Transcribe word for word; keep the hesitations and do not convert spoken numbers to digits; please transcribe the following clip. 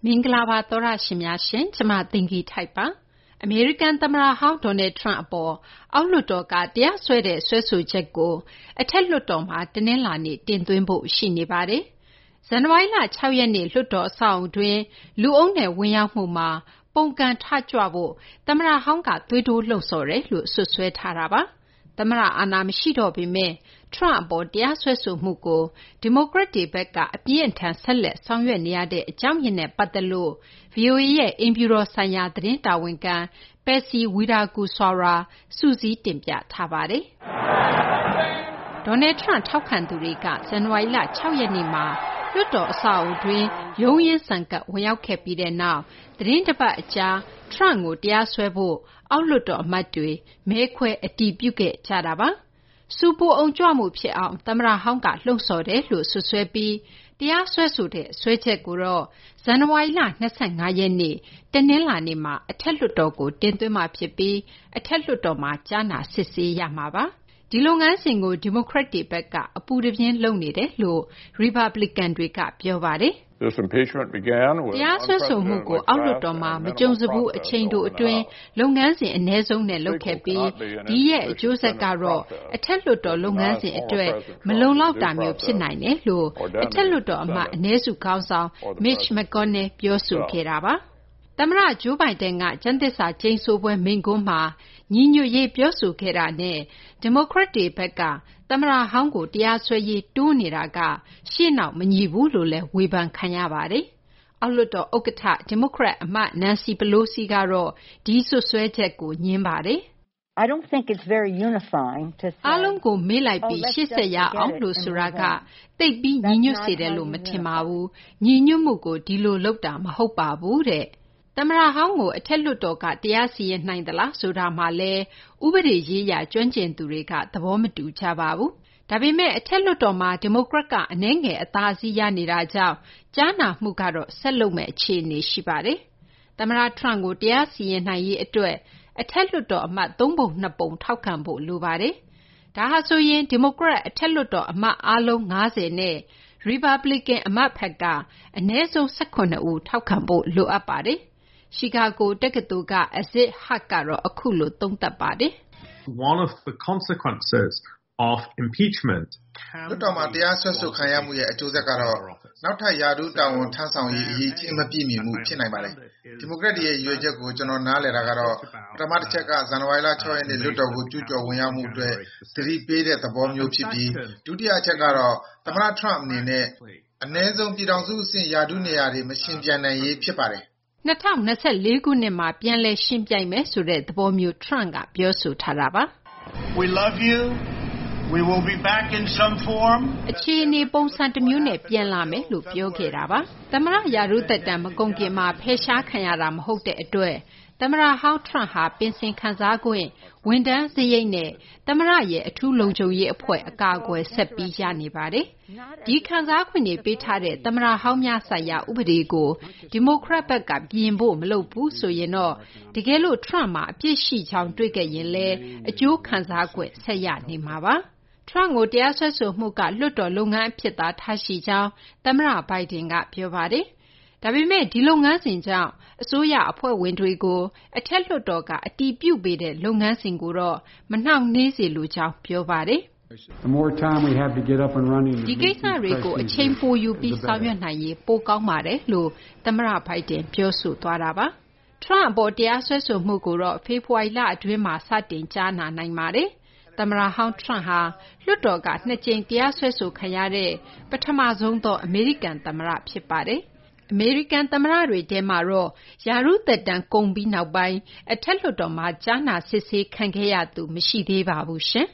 မင်္ဂလာပါသောရရှင်များရှင်ကျမတင်ကြီးထိုက်ပါအမေရိကန်သမ္မတဟောင်းဒေါ်နယ်ထရန့်အပေါ်အောက်လွှတ်တော်ကတရားစွဲတဲ့ဆွဲဆိုချက်ကိုအထက်လွှတ်တော်မှာတင်းနှင်းလာနေတင်သွင်းဖို့ရှိနေပါတယ်ဇန်နဝါရီလ၆ရက်နေ့လွှတ်တော်အဆောက်အုံတွင်လူအုပ်နဲ့ဝင်ရောက်မှုမှာပုံကန်ထကြွဖို့သမ္မတဟောင်းကသွေးတိုးလှုံ့ဆော်တယ်လို့ဆွဆွဲထားတာပါသမ္မတအာဏာမရှိတော့ပေမဲ့ထရန့်အပေါ်တရားစွဲဆိုမှုကိုဒီမိုကရက်တွေဘက်ကအပြင်းအထန်ဆက်လက်ဆောင်ရွက်နေရတဲ့အကြောင်းရင်းနဲ့ပတ်သက်လို့ ဗွီအိုအေ ရဲ့အိမ်ဖြူတော်ဆိုင်ရာသတင်းတာဝန်ခံပက်စီဝီရာကူဆွာရာစုစည်းတင်ပြထားပါတယ်။ဒေါ်နယ်ထရန့်ထောက်ခံသူတွေကဇန်နဝါရီလ၆ရက်နေ့မှာလွှတ်တော်အဆောက်အုံတွင်ရုန်းရင်းဆန်ကပ်ဝင်ရောက်ခဲ့ပြီးတဲ့နောက်သတင်းတစ်ပတ်အကြာထရန့်ကိုတရားစွဲဖို့အောက်လွှတ်တော်အမတ်တွေမဲခွဲအတည်ပြုခဲ့ကြတာပါ။စူပူအောင်ကြွမှုဖြစ်အောင်သမ္မတဟောင်းကလှုံ့ဆော်တယ်လို့ဆွဆွဲပြီးတရားစွဲဆိုတဲ့ဆွဲချက်ကိုတော့ဇန်နဝါရီလ၂၅ရက်နေ့တနင်္လာနေ့မှာအထက်လွှတ်တော်ကိုတင်သွင်းမှာဖြစ်ပြီးအထက်လွှတ်တော်မှာကြားနာစစ်ဆေးရမှာပါ။ဒီလုပ်ငန်းစဉ်ကိုဒီမိုကရက်တွေဘက်ကအပူတပြင်းလုပ်နေတယ်လို့ရီပတ်ဘလီကန်တွေကပြောပါတယ်။တရားစွဲဆိုမှုကိုအောက်လွှတ်တော်မှာမကြုံစဘူးအချိန်တိုအတွင်းလုပ်ငန်းစဉ်အ ਨੇ ဆုံးနဲ့လုပ်ခဲ့ပြီးဒီရဲ့အကျိုးဆက်ကတော့အထက်လွှတ်တော်လုပ်ငန်းစဉ်အတွက်မလုံလောက်တာမျိုးဖြစ်နိုင်တယ်လို့အထက်လွှတ်တော်အမတ်အ ਨੇ စုခေါင်းဆောင် Mitch McConnell ပြောဆိုခဲ့တာပါ။သမ္မတဂျိုးဘိုင်ဒန်ကကျမ်းသစ္စာကျိန်ဆိုပွဲမိန့်ခွန်းမှာညီညွတ်ရေးပြောဆိုခဲ့တာနဲ့ဒီမိုကရက်တွေဘက်ကသမ္မတဟောင်းကိုတရားစွဲရေးတိုးနေတာကရှေ့နောက်မညီဘူးလို့လည်းဝေဖန်ခံရပါတယ်။အောက်လွှတ်တော်ဥက္ကဋ္ဌဒီမိုကရက်အမတ်နန်စီပလိုစီကတော့ဒီဆွဆွဲချက်ကိုညင်းပါတယ်။ I don't think it's very unifying to say အားလုံးကိုမေ့လိုက်ပြီးရှေ့ဆက်ရအောင်လို့ဆိုတာကတိတ်ပြီးညီညွတ်စေတယ်လို့မထင်ပါဘူး။ညီညွတ်မှုကိုဒီလိုလုပ်တာမဟုတ်ပါဘူးတဲ့။သမ္မတဟောင်းကိုအထက်လွှတ်တော်ကတရားစီရင်နိုင်သလားဆိုတာမှာလည်းဥပဒေရေးရာကျွမ်းကျင်သူတွေကသဘောမတူကြပါဘူး။ဒါပေမဲ့အထက်လွှတ်တော်မှာဒီမိုကရက်ကအနည်းငယ်အသာစီးရနေတာကြောင့်ကြားနာမှုကတော့ဆက်လုပ်မဲ့အခြေအနေရှိပါတယ်။သမ္မတထရန့်ကိုတရားစီရင်နိုင်ရေးအတွက်အထက်လွှတ်တော်အမတ်သုံးပုံနှစ်ပုံထောက်ခံဖို့လိုပါတယ်။ဒါဟာဆိုရင်ဒီမိုကရက်အထက်လွှတ်တော်အမတ်အားလုံး၅၀နဲ့ရီပတ်ဘလီကန်အမတ်ဘက်ကအနည်းဆုံး၁၇ဦးထောက်ခံဖို့လိုအပ်ပါတယ်။ရှီကာဂိုတက္ကသိုလ်က Aziz Huq ကတော့အခုလိုသုံးသပ်ပါတယ်။ One of the consequences of impeachment လွှတ်တော်မှာတရားစွဲဆိုခံရမှုရဲ့အကျိုးဆက်ကတော့နောက်ထပ်ရာထူးတာဝန်ထမ်းဆောင်ရေးအရေးကြီးမပြည့်မီမှုဖြစ်နိုင်ပါတယ်။ဒီမိုကရက်တွေရဲ့ရွေးချက်ကိုကျွန်တော်နားလည်တာကတော့ပထမတစ်ချက်ကဇန်နဝါရီလ၆ရက်နေ့လွှတ်တော်ကိုကျူးကျော်ဝင်ရောက်မှုအတွက်သတိပေးတဲ့သဘောမျိုးဖြစ်ပြီးဒုတိယအချက်ကတော့သမ္မတထရန့်အနေနဲ့အ ਨੇ ဆုံးပြည်ထောင်စုအဆင့်ရာထူးနေရာတွေမရှင်ပြန်နိုင်ရေးဖြစ်ပါတယ်၂၀၂၄ခုနှစ်မှာပြန်လည်ရှင်းပြိုင်မယ်ဆိုတဲ့သဘောမျိုးထရန့်ကပြောဆိုထားတာပါ We love you. We will be back in some form. အခြေအနေပုံစံတစ်မျိုးနဲ့ပြန်လာမယ်လို့ပြောခဲ့တာပါသမ္မတရာထူးသက်တမ်းမကုန်ခင်မှာဖယ်ရှားခံရတာမဟုတ်တဲ့အတွက်သမ္မတဟောင်းထရန့်ဟာပင်စင်ခံစား권ဝန်ထမ်းစရိတ်နဲ့သမ္မတရဲ့အထူးလုံခြုံရေးအဖွဲ့အကာအကွယ်ဆက်ပြီးရနေပါတယ်။ဒီခံစား권တွေပေးထားတဲ့သမ္မတဟောင်းများဆိုင်ရာဥပဒေကိုဒီမိုကရက်ဘက်ကပြင်ဖို့မလုပ်ဘူးဆိုရင်တော့တကယ်လို့ထရန့်မှာအပြစ်ရှိချောင်းတွေ့ခဲ့ရင်လည်းအကျိုးခံစား권ဆက်ရနေမှာပါ။ထရန့်ကိုတရားစွဲဆိုမှုကလွှတ်တော်လုပ်ငန်းအဖြစ်သာထားရှိကြောင်းသမ္မတဘိုင်ဒန်ကပြောပါတယ်။ဒါပေမဲ့ဒီလုပ်ငန်းစဉ်ကြောင့်အစိုးရအဖွဲ့ဝင်တွေကိုအထက်လွှတ်တော်ကအတည်ပြုပေးတဲ့လုပ်ငန်းစဉ်ကိုတော့မနှောင့်နှေးစေလိုကြောင်းပြောပါတယ်ဒီကိစ္စတွေကိုအချိန်ပိုယူပြီးဆောင်ရွက်နိုင်ရေးပိုကောင်းပါတယ်လို့သမ္မတဘိုင်ဒန်ပြောဆိုသွားတာပါထရန့်အပေါ်တရားစွဲဆိုမှုကိုတော့ဖေဖော်ဝါရီလအတွင်းမှာစတင်ကြားနာနိုင်ပါတယ်သမ္မတဟောင်းထရန့်ဟာလွှတ်တော်ကနှစ်ကြိမ်တရားစွဲဆိုခံရတဲ့ပထမဆုံးသောအမေရိကန်သမ္မတဖြစ်ပါတယ်အမေရိကန်သမ္မတတွေထဲမှာတော့ရာထူးသက်တမ်းကုန်ပြီးနောက်ပိုင်းအထက်လွှတ်တော်မှာကြားနာစစ်ဆေးခံခဲ့ရသူမရှိသေးပါဘူးရှင်